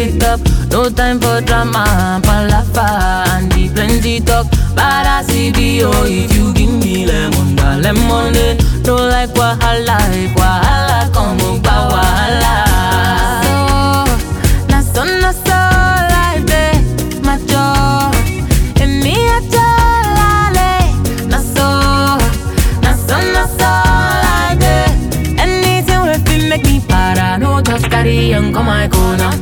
it up. No time for drama, palafa, and the plenty talk. But I see the if you give me lemonade. Don't like wahala, if wahala come over wahala. So, na so, like that, my joy. And me a joy, na so, like that. Anything with me make me para. No just carry on, come my corner.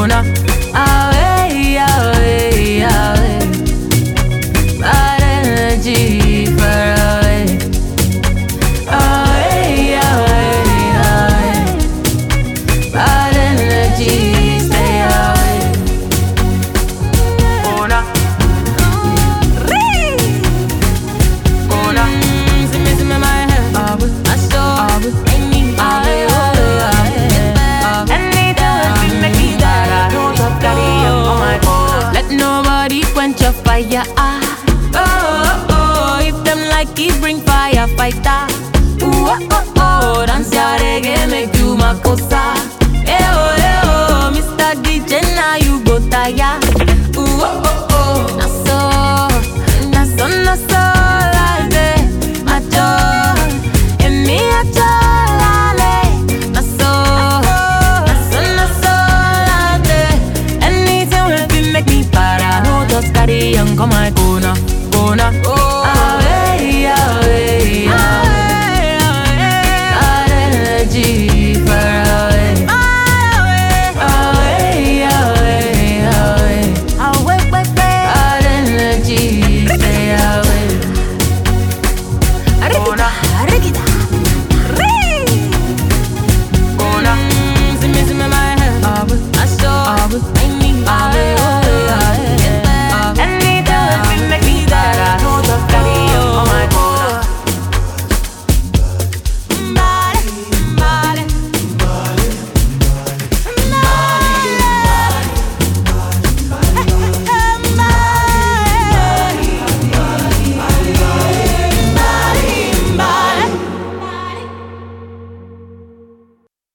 Away, away, away. Bad energy far away. Away, away, away. Bad energy stay away. Corner. Corner. See me my head. I saw. Let nobody quench your fire. If them like it, bring fire, fighter. Dance your reggae, make you my cosa. Mr. DJ, now you go tire. Na so, like that, my joy. And me a joy, na so, like that. Anything will be make me para. No just carry on, come my corner. Away, away, away. Bad energy.